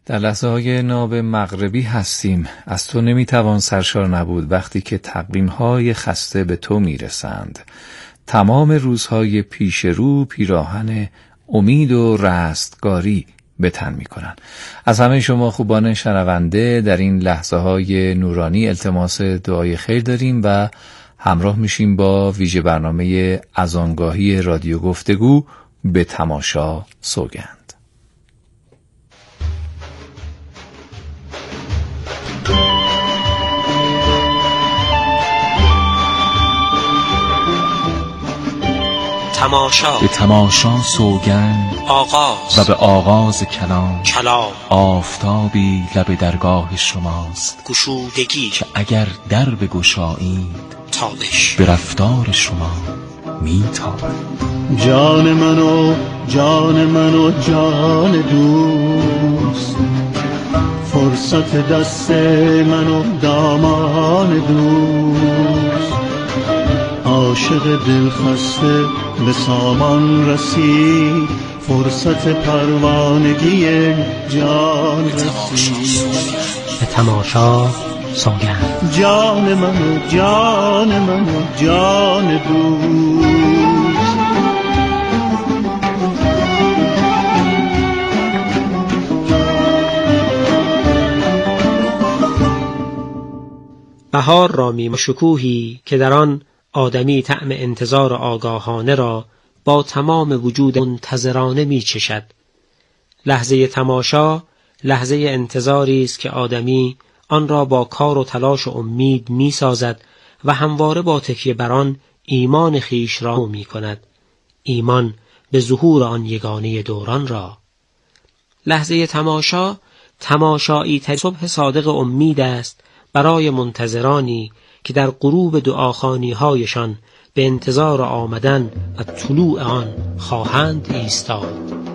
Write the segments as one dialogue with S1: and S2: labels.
S1: در لحظه‌های ناب مغربی هستیم. از تو نمیتوان سرشار نبود وقتی که تقویم‌های خسته به تو میرسند. تمام روزهای پیش رو پیراهن امید و رستگاری به تن می‌کنند. از همه شما خوبان شنونده در این لحظه‌های نورانی التماس دعای خیر داریم و همراه میشیم با ویژه برنامه اذانگاهی رادیو گفتگو به تماشا سوگند.
S2: تماشا،
S3: به تماشا سوگند،
S2: آغاز
S3: و به آغاز کلام
S2: آفتابی
S3: لب درگاه شماست.
S2: گشودگی
S3: که اگر در بگشایید
S2: تابش
S3: به رفتار شما میتابد.
S4: جان من و جان من و جان دوست، فرصت دست من و دامان دوست، عاشق دلخسته به سامان رسید، فرصت پروانگی جان رسید.
S2: به تماشا سوگند.
S4: جان من و جان من و جان دوست.
S2: بهار را می شکوهی که در آن آدمی طعم انتظار آگاهانه را با تمام وجود منتظرانه می چشد. لحظه تماشا لحظه انتظاری است که آدمی آن را با کار و تلاش و امید می سازد و همواره با تکیه بر آن ایمان خیش را می کند، ایمان به ظهور آن یگانه دوران را. لحظه تماشا تماشایی تر صبح صادق امید است برای منتظرانی که در غروب دعاخوانی هایشان به انتظار آمدن و طلوع آن خواهند ایستاد.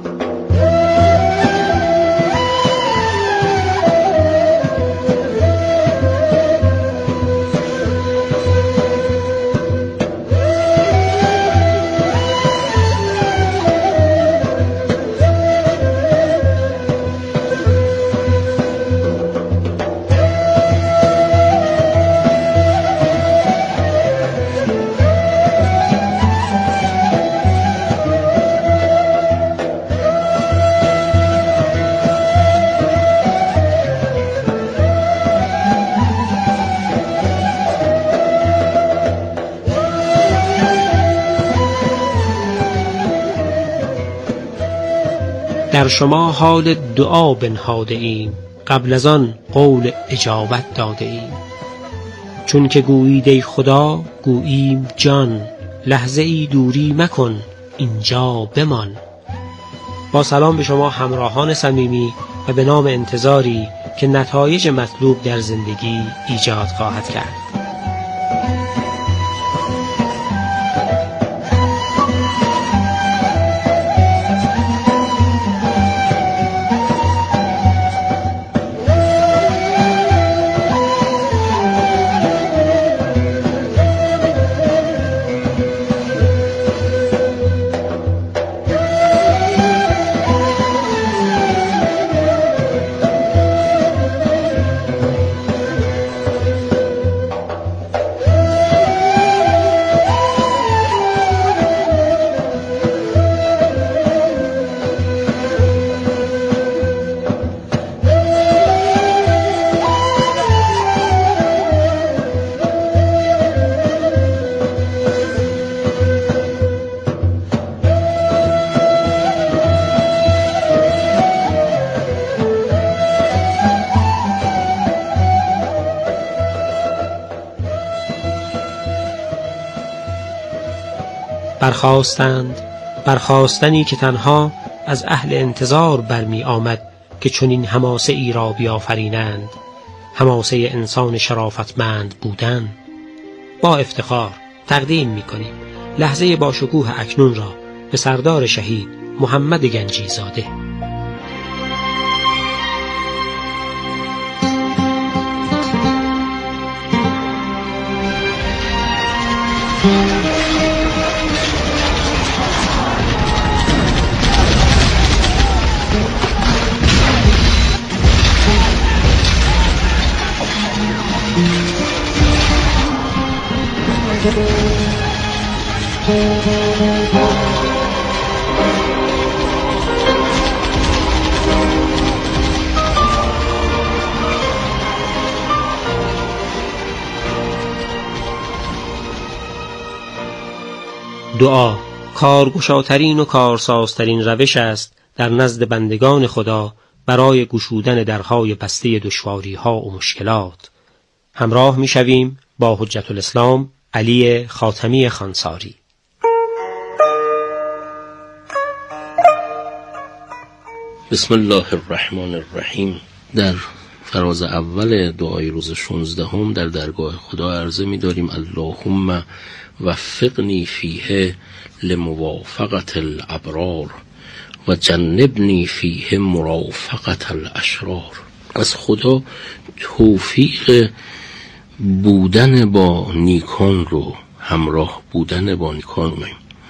S2: در شما حال دعا بنهاده ایم، قبل از آن قول اجابت داده ایم. چون که گویید ای خدا گوییم جان، لحظه ای دوری مکن اینجا بمان. با سلام به شما همراهان صمیمی و به نام انتظاری که نتایج مطلوب در زندگی ایجاد خواهد کرد. برخاستنی که تنها از اهل انتظار برمی آمد که چنین حماسه ای را بیافرینند، حماسه انسان شرافتمند بودن. با افتخار تقدیم می کنیم لحظه با شکوه اکنون را به سردار شهید محمد گنجی زاده. دعا کارگشاترین و کارسازترین روش است در نزد بندگان خدا برای گشودن درهای بسته دشواری‌ها و مشکلات. همراه می‌شویم با حجت الاسلام علی خاتمی خانساری.
S5: بسم الله الرحمن الرحیم. در فراز اول دعای روز 16 در درگاه خدا عرضه می داریم اللهم وفقنی فیه لموافقت الابرار و جنبنی فیه مرافقت الاشرار. از خدا توفیق بودن با نیکان رو، همراه بودن با نیکان رو،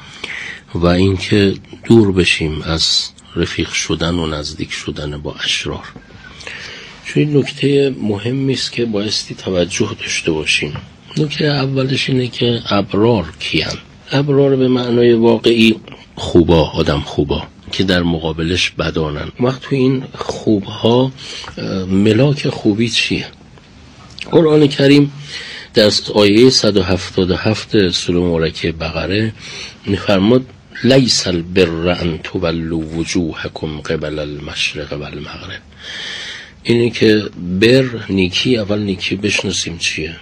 S5: و اینکه دور بشیم از رفیق شدن و نزدیک شدن با اشرار. چون این نکته مهمی است که بایستی توجه داشته باشیم. نکته اولش اینه که ابرار کیان؟ ابرار به معنای واقعی خوبا، آدم خوبا که در مقابلش بدانن. وقت تو این خوبها ملاک خوبی چیه؟ قرآن کریم در آیه 177 سوره مبارکه بقره می‌فرماد لیس البر ان تولوا وجوهکم قبل المشرق و المغرب. اینه که بر، نیکی، اول نیکی بشناسیم چیه.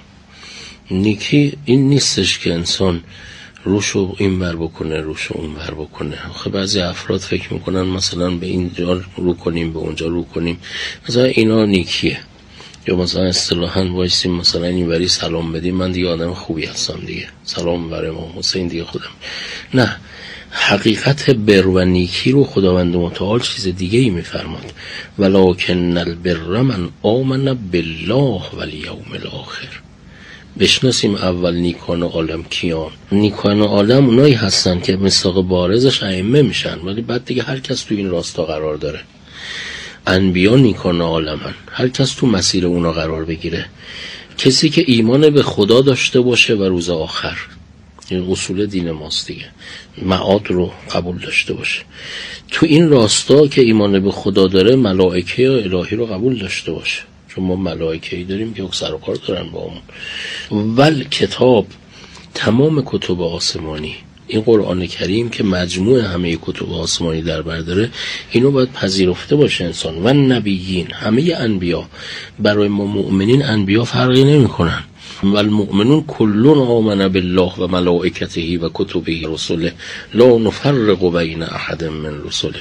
S5: نیکی این نیستش که انسان روشو این ور بکنه روشو اون ور بکنه. آخه بعضی افراد فکر میکنن مثلا به اینجا رو کنیم به اونجا رو کنیم مثلا اینا نیکیه، یا مثلا اصطلاحاً وایسیم مثلا این وری سلام بدیم من دیگه آدم خوبی هستم دیگه، سلام بر امام حسین دیگه خودم. نه، حقیقت بر و نیکی رو خداوند متعال چیز دیگه ای میفرماد. ولکن البر من آمن بالله والیوم الاخر. بشناسیم اول نیکان عالم کیان. نیکان عالم اونایی هستن که مصداق بارزش ائمه میشن، ولی بعد دیگه هر کس تو این راستا قرار داره. انبیا نیکان عالمن، هر کس تو مسیر اونا قرار بگیره. کسی که ایمان به خدا داشته باشه و روز آخر، این اصول دین ماست دیگه، معاد رو قبول داشته باشه. تو این راستا که ایمان به خدا داره ملائکه یا الهی رو قبول داشته باشه، چون ما ملائکه‌ای داریم که سر و کار دارن با همون. ول کتاب، تمام کتب آسمانی، این قرآن کریم که مجموع همه کتب آسمانی در بر داره، اینو باید پذیرفته باشه انسان. و نبیین، همه انبیا. برای ما مؤمنین انبیا فرقی نمی کنن. والمؤمنون کلون آمن بالله و ملائکته و کتبه رسله لا نفرق بین احد من رسله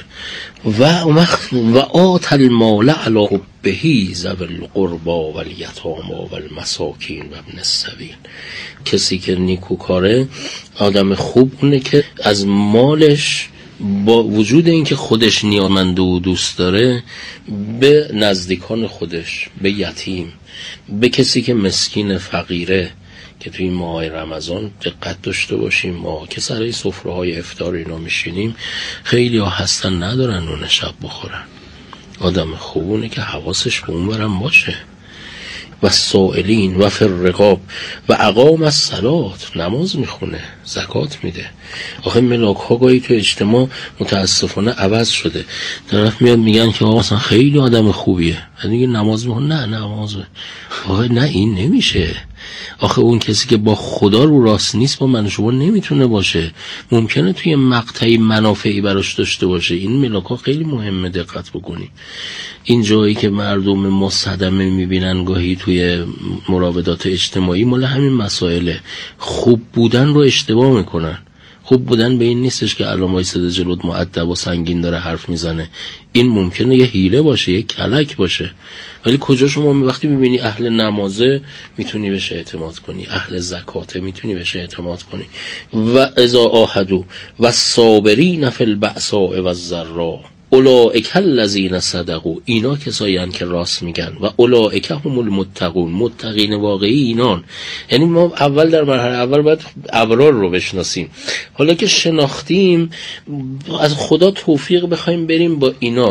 S5: و آت المال علی حبه ذوی القربى والیتامی والمساکین و ابن السبیل. کسی که نیکوکاره، آدم خوب اونه که از مالش با وجود اینکه خودش نیازمند و دوست داره به نزدیکان خودش، به یتیم، به کسی که مسکین فقیره، که توی این ماه رمضان دقت داشته باشیم. ما که سر سفره‌های افطار اینا میشینیم خیلی ها هستن ندارن نون شب بخورن. آدم خوبونه که حواسش به اون برم باشه. و سائلین و فرقاب و اقام الصلات، نماز میخونه، زکات میده. آخه ملاک ها گاهی تو اجتماع متاسفانه عوض شده. طرف میاد میگن که آقا مثلا خیلی آدم خوبیه، دیگه نماز میخونه. نه نماز، آخه نه، این نمیشه. آخه اون کسی که با خدا رو راست نیست با من شما نمیتونه باشه. ممکنه توی مقطعی منافعی براش داشته باشه. این ملاک ها خیلی مهمه دقت بکنی. این جایی که مردم ما صدمه میبینن گاهی توی مراودات اجتماعی مال همین مسائله. خوب بودن رو اشتباه میکنن. خوب بودن به این نیستش که الان وایساده جلوت مؤدب و سنگین داره حرف میزنه. این ممکنه یه حیله باشه، یه کلک باشه. ولی کجا شما وقتی میبینی اهل نمازه میتونی بهش اعتماد کنی، اهل زکاته میتونی بهش اعتماد کنی. و اذا عاهدوا والصابرین فی البأساء والضراء اولئک الذین صدقوا. اینا کسایی هستند که راست میگن. و اولئک هم المتقون، متقین واقعی اینان. یعنی ما اول در مرحله اول باید ابرار رو بشناسیم. حالا که شناختیم، از خدا توفیق بخوایم بریم با اینا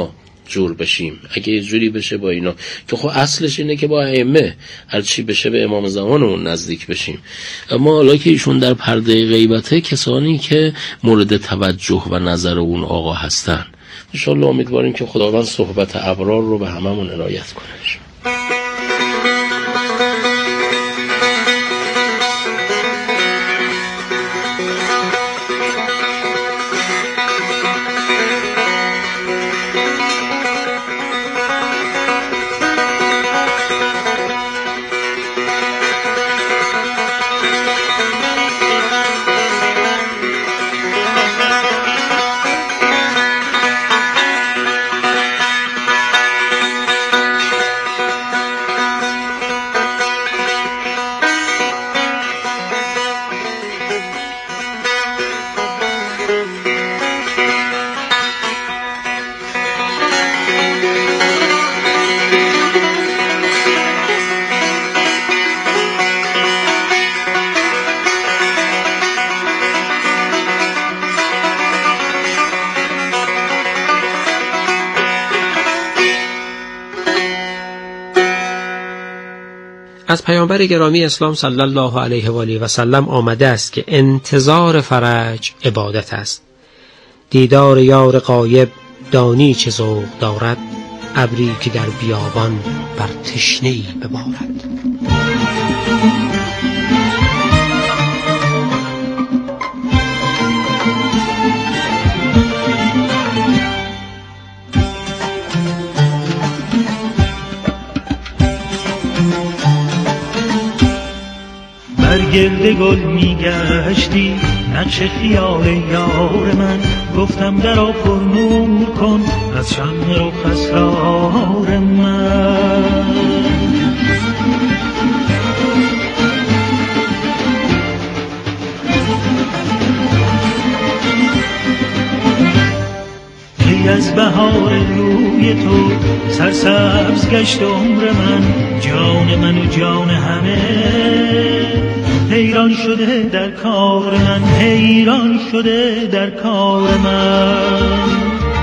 S5: جور بشیم. اگه یه جوری بشه با اینا که خب اصلش اینه که با ائمه هر چی بشه به امام زمانمون نزدیک بشیم. اما حالا که ایشون در پرده غیبته، کسانی که مورد توجه و نظر اون آقا هستن، انشالله امیدواریم که خداوند صحبت ابرار رو به هممون عنایت کنه.
S2: از پیامبر گرامی اسلام صلی الله علیه و آله و سلم آمده است که انتظار فرج عبادت است. دیدار یار غایب دانی چه ذوق دارد، ابری که در بیابان بر تشنه‌ای ببارد.
S4: گرد گل میگشتی نقش خیال یار من، گفتم درا پر نور کن از شمع رخ اسرار من. ای از بهار روی تو سرسبز گشت عمر من، جان من و جان همه حیران شده در کار من، حیران شده در کار من.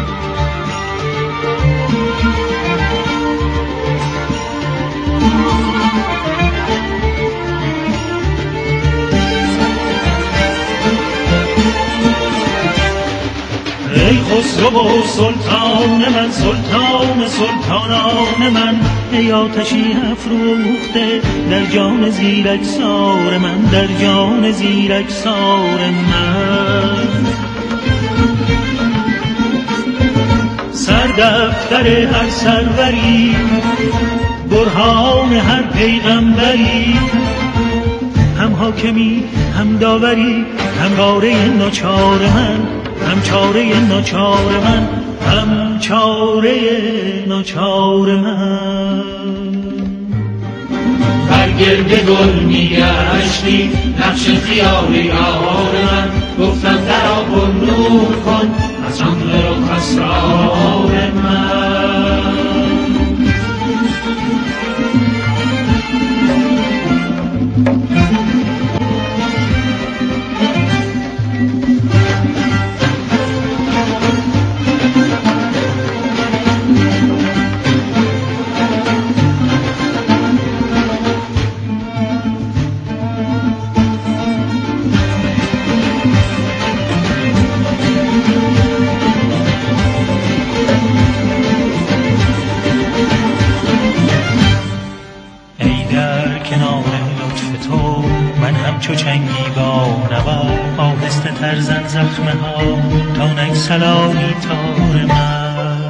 S4: ای خسرو و سلطان من، سلطان سلطانان من، ای آتشی افروخته در جان زیرکسار من، در جان زیرکسار من. سردفتر هر سروری، برهان هر پیغمبری، هم حاکمی هم داوری، هم چاره ناچار من، هم چاره ناچار من، هم چاره ناچار من.
S6: برگرد گل میگشتی نقش خیال یار من، گفتم درا پر نور کن از شمع رخ اسرار من.
S4: چو چنگی با نوا آهسته تر زن زخمه ها تا نگسلانی تار من.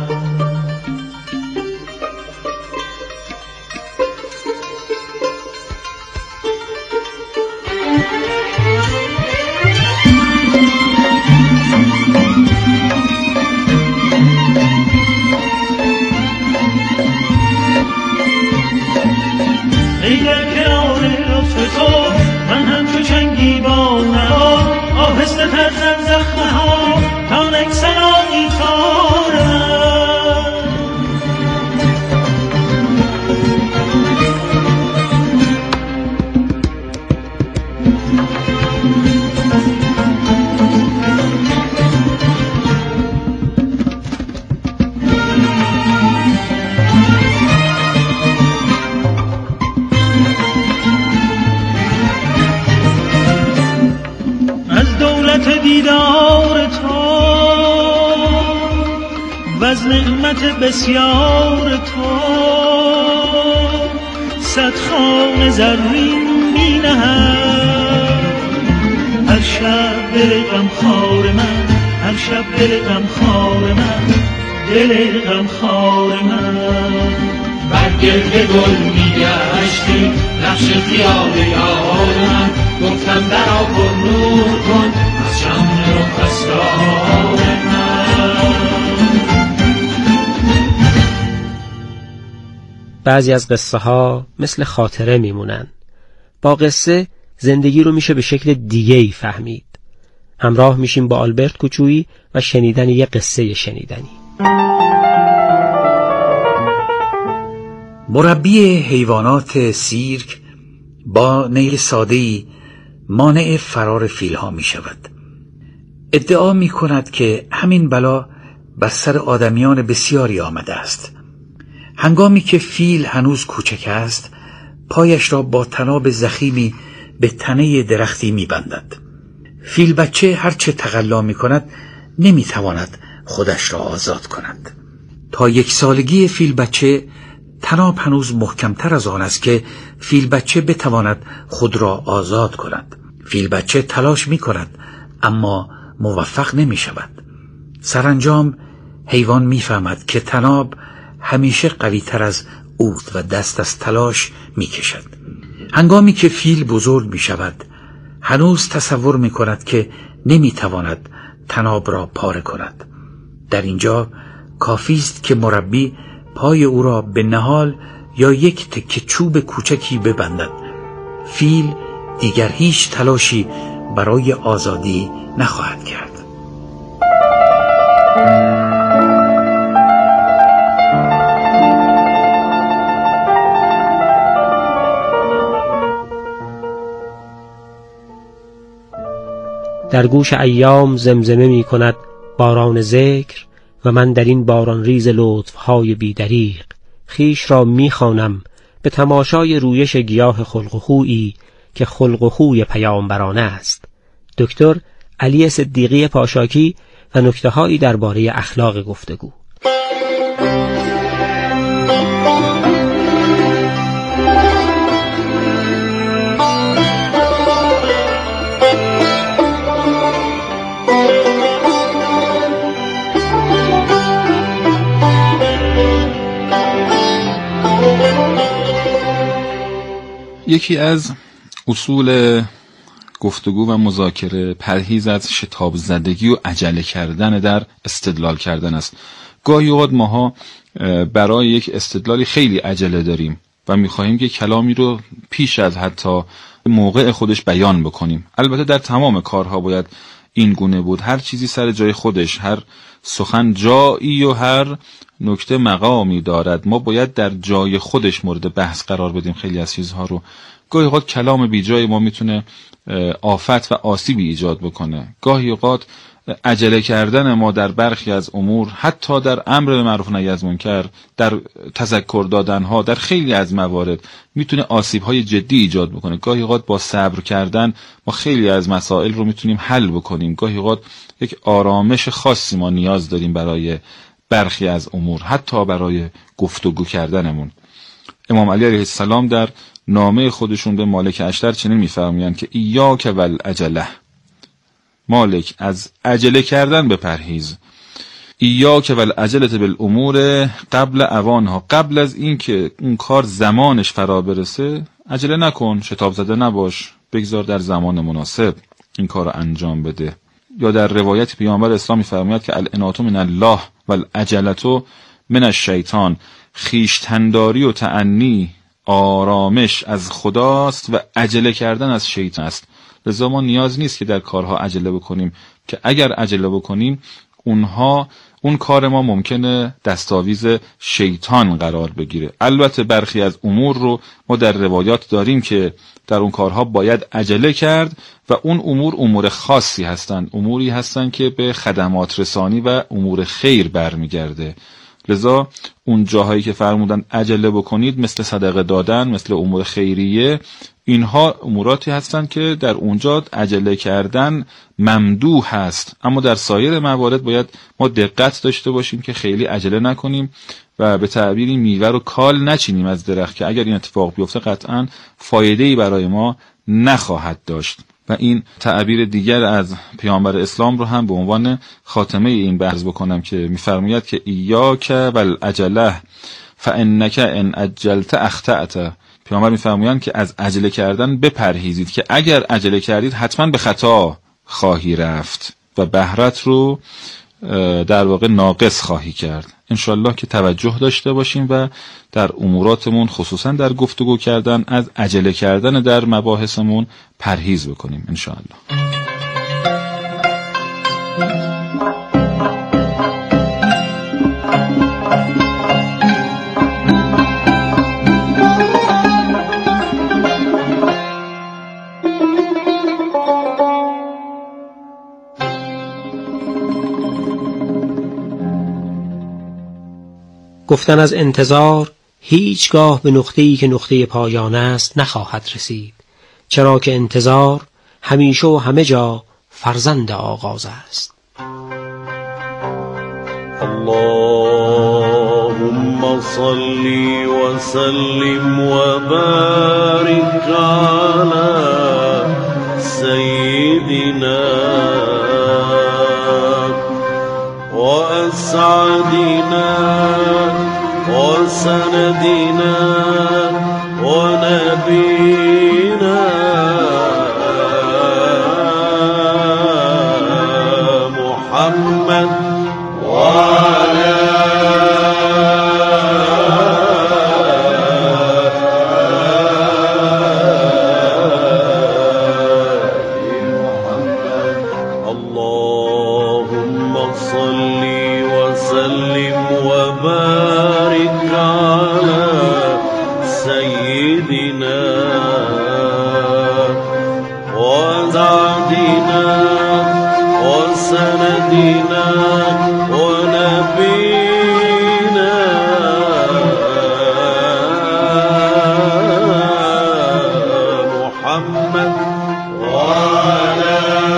S4: ای در کنار لطف تو من هم چو چنگی با نوا آهسته تر زن زخمه ها تا نگسلانی تار و از نعمت بسیار تو صد خوان زرین می نهم. هر شب دل غمخوار من، هر شب دل غمخوار من، دل غمخوار من.
S6: بر گرد گل میگشتی نقش خیال یار من، گفتم درا پر نور کن از شمع رخ اسرار من.
S2: بعضی از قصه ها مثل خاطره میمونن. با قصه زندگی رو میشه به شکل دیگه‌ای فهمید. همراه میشیم با آلبرت کوچویی و شنیدن یک قصه شنیدنی.
S7: مربی حیوانات سیرک با نیل ساده‌ای مانع فرار فیل‌ها می شود. ادعا می کند که همین بلا بر سر آدمیان بسیاری آمده است. هنگامی که فیل هنوز کوچک است، پایش را با طناب ضخیمی به تنه درختی می بندد. فیل بچه هرچه تقلا می کند نمی تواند خودش را آزاد کند. تا 1 سالگی فیل بچه طناب هنوز محکمتر از آن است که فیل بچه بتواند خود را آزاد کند. فیل بچه تلاش می کند اما موفق نمی شود. سرانجام حیوان می فهمد که طناب همیشه قوی تر از اوست و دست از تلاش می کشد. هنگامی که فیل بزرگ می شود هنوز تصور می کند که نمی تواند طناب را پاره کند. در اینجا کافی است که مربی پای او را به نهال یا یک تکه چوب کوچکی ببندد. فیل دیگر هیچ تلاشی برای آزادی نخواهد کرد.
S2: در گوش ایام زمزمه می کند باران ذکر و من در این باران ریز لطفهای بیدریق خیش را می خوانم به تماشای رویش گیاه خلق و خویی که خلق و خوی پیامبرانه است. دکتر علی صدیقی پاشاکی و نکته‌هایی درباره اخلاق گفتگو.
S1: یکی از اصول گفتگو و مذاکره پرهیز از شتاب زدگی و عجله کردن در استدلال کردن است. گاهی اوقات ماها برای یک استدلالی خیلی عجله داریم و می‌خواهیم که کلامی رو پیش از حتی موقع خودش بیان بکنیم. البته در تمام کارها باید این گونه بود، هر چیزی سر جای خودش، هر سخن جایی و هر نکته مقامی دارد. ما باید در جای خودش مورد بحث قرار بدیم خیلی از چیزها رو. گاهی اوقات کلام بی جای ما میتونه آفت و آسیبی ایجاد بکنه. گاهی اوقات عجله کردن ما در برخی از امور، حتی در امر معروف و نهی از منکر، در تذکر دادنها، در خیلی از موارد میتونه آسیب‌های جدی ایجاد بکنه. گاهی اوقات با صبر کردن ما خیلی از مسائل رو میتونیم حل بکنیم. گاهی اوقات یک آرامش خاصی ما نیاز داریم برای برخی از امور، حتی برای گفتگو کردنمون. امام علی علیه السلام در نامه خودشون به مالک اشتر چنین می‌فرمایند که ایاک والعجله، مالک از عجله کردن بپرهیز. ایاک والعجله بالامور قبل اوانها، قبل از این که اون کار زمانش فرا برسه عجله نکن، شتاب زده نباش، بگذار در زمان مناسب این کار رو انجام بده. یا در روایت پیامبر اسلام می‌فرماید که العنات من الله والعجله من الشیطان، خیشتنداری و تأنی، آرامش از خداست و عجله کردن از شیطان است. لذا ما نیاز نیست که در کارها عجله بکنیم، که اگر عجله بکنیم اون کار ما ممکنه دستاویز شیطان قرار بگیره. البته برخی از امور رو ما در روایات داریم که در اون کارها باید عجله کرد و اون امور خاصی هستن، اموری هستن که به خدمات رسانی و امور خیر برمیگرده.
S8: لذا اون جاهایی که فرمودن عجله بکنید، مثل صدقه دادن، مثل امور خیریه، اینها اموراتی هستن که در اونجا عجله کردن ممدوح هست. اما در سایر موارد باید ما دقت داشته باشیم که خیلی عجله نکنیم و به تعبیری میوه رو کال نچینیم از درخت، که اگر این اتفاق بیفته قطعاً فایده‌ای برای ما نخواهد داشت. و این تعبیر دیگر از پیامبر اسلام رو هم به عنوان خاتمه این بحث بکنم که می‌فرماید که ایاک والعجله فانک ان عجلت اخطأت. پیامبر می‌فرمایند که از عجله کردن بپرهیزید که اگر عجله کردید حتما به خطا خواهی رفت و بهرت رو در واقع ناقص خواهی کرد. انشالله که توجه داشته باشیم و در اموراتمون خصوصا در گفتگو کردن از عجله کردن در مباحثمون پرهیز بکنیم انشالله.
S2: گفتن از انتظار هیچگاه به نقطه‌ای که نقطه پایان است نخواهد رسید، چرا که انتظار همیشه و همه جا فرزند آغاز است.
S9: اللهم صل و سلم و بارک علی سیدنا و اسعدنا وسندنا ونبينا محمد وعلى محمد. اللهم صل وسلم وبارك على سيدنا وسعدنا وسندنا ونبينا محمد وعلى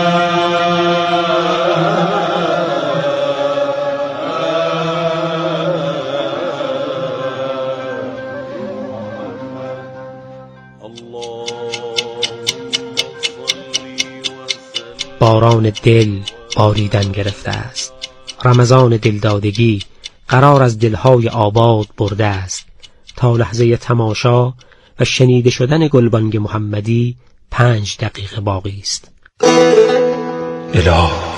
S2: باران دل باریدن گرفته است، رمضان دلدادگی قرار از دلهای آباد برده است. تا لحظه تماشا و شنیده شدن گلبانگ محمدی 5 دقیقه باقی است.
S7: الهی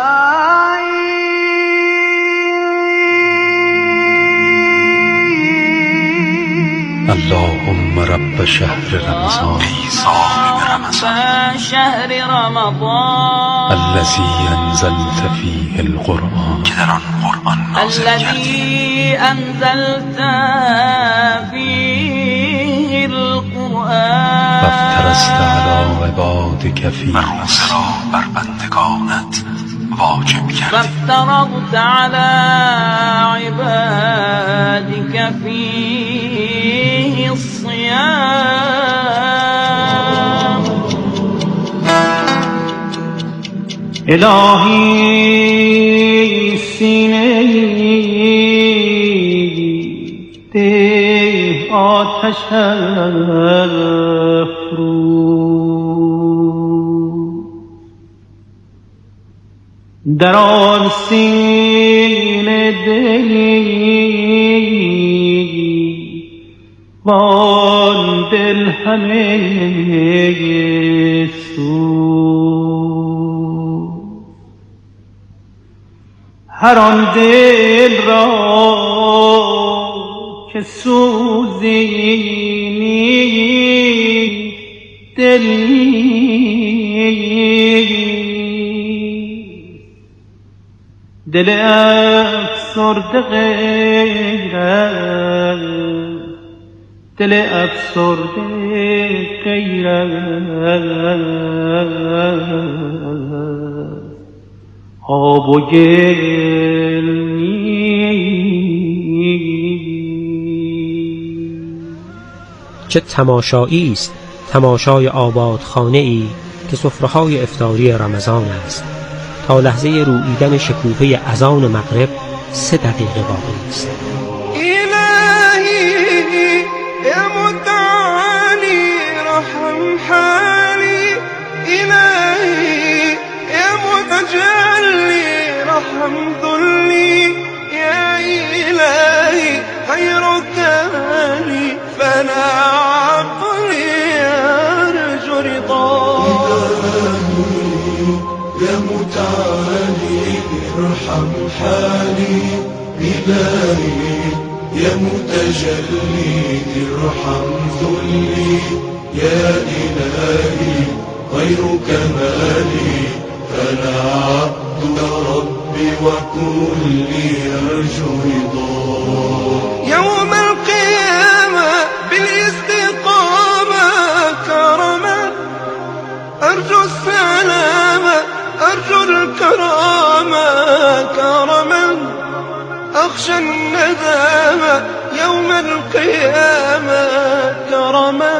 S7: اللهم رب شهر رمضان، ای صاحب رمضان،
S10: شهر رمضان
S7: الذي انزلت فيه القرآن، که در آن قرآن نازل کردی،
S10: الذي انزلت فيه القرآن،
S7: و افترست علی عبادك فيه، و روزه را بر بندگانت واجب کردی،
S10: فافترضت على عبادك فيه الصيام.
S4: الهی سینه ده آتش افروز، در آن سینه دلی وان دل همه سوز، هر آن دل را که سوزی دلی دل افسرده غیرت، دل افسرده غیرت، آب و گل نیست.
S2: چه تماشایی است تماشای آبادخانه‌ای که سفره‌های افطاری رمضان است. تا لحظه روییدن شکوفه اذان مغرب 3 دقیقه باقی است.
S11: إلهي يا متعالي رحم حالي، إلهي يا متجلي رحم ذلي، يا إلهي خيرك مالي فلا عقلي يرجو رضاك.
S9: يا متعالي ارحم حالي، إلهي يا متجلي ارحم ذلي، يا إلهي غيرك مالي فلا عبد ربي وكلي يرجو رضاك.
S11: يوم القيامة بالاستقامة كرما أرجو السلامة، أرجو الكرامة كرما، أخشى الندامة يوم القيامة كرما.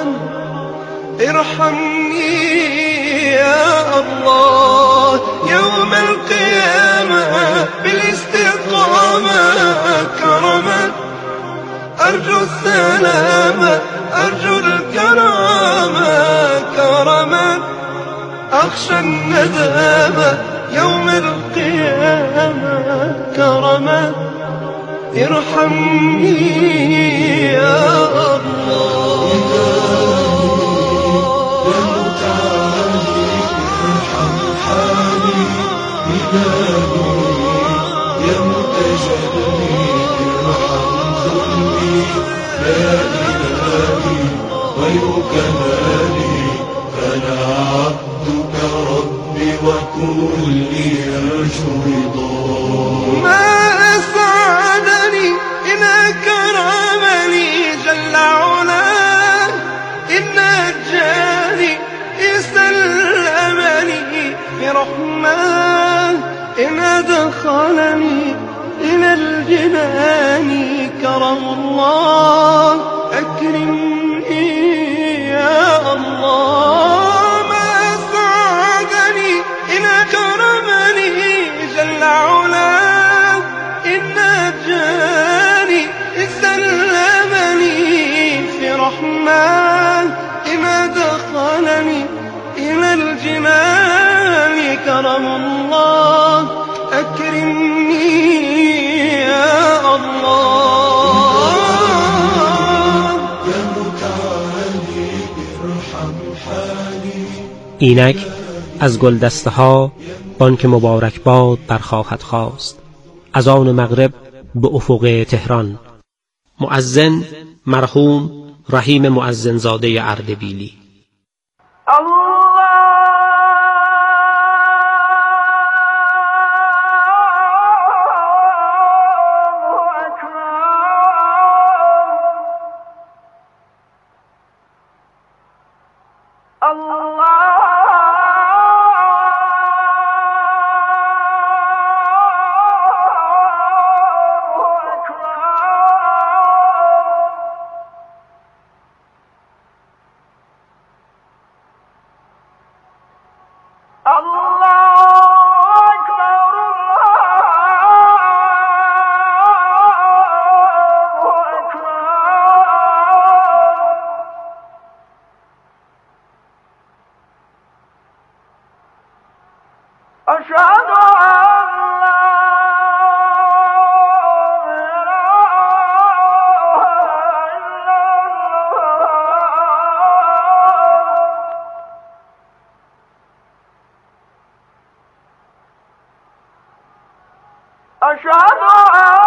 S11: ارحمني يا الله يوم القيامة بالاستقامة كرما، أرجو السلامة، أرجو الكرامة كرما، أخشى الندامة يوم القيامة كرما. ارحمني يا الله
S9: يا متعالي ارحم حالي، إلهي يا متجلي ارحم ذلي، يا إلهي غيرك مالي فلا عبدك ربي وكلي يرجو رضاك.
S11: ما أسعدني إن أكرمني جل علاه، إن نجاني إن سلمني برحماه، إن أدخلني إلى الجنان كرم الله. أكرمني يا الله ما أسعدني إن أكرمني جل علاه، إن نجاني إن سلمني في رحماه، إن أدخلني إلى الجنان كرم الله. أكرمني يا الله
S9: يا متعالي ارحم حالي.
S2: اینک از گلدسته ها بانک مبارک باد برخواهد خواست. اذان مغرب به افق تهران. مؤذن مرحوم رحیم مؤذنزاده اردبیلی.
S10: أشهد أن